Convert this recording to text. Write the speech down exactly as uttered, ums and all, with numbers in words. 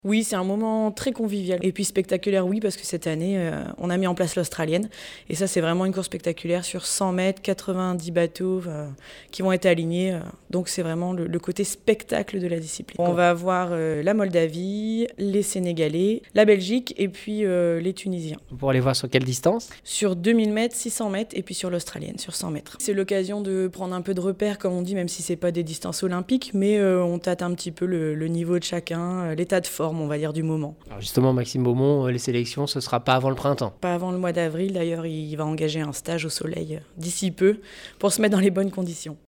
Oui, c'est un moment très convivial et puis spectaculaire, oui, parce que cette année, euh, on a mis en place l'Australienne. Et ça, c'est vraiment une course spectaculaire sur cent mètres, quatre-vingt-dix bateaux euh, qui vont être alignés. Euh, donc c'est vraiment le, le côté spectacle de la discipline. On va avoir euh, la Moldavie, les Sénégalais, la Belgique et puis euh, les Tunisiens. Pour aller voir sur quelle distance? Sur deux mille mètres, six cents mètres et puis sur l'Australienne, sur cent mètres. C'est l'occasion de prendre un peu de repères, comme on dit, même si c'est pas des distances olympiques, mais euh, on tâte un petit peu le, le niveau de chacun, euh, l'état de forme, on va dire, du moment. Alors justement, Maxime Beaumont, les sélections, ce ne sera pas avant le printemps. Pas avant le mois d'avril, d'ailleurs, il va engager un stage au soleil d'ici peu pour se mettre dans les bonnes conditions.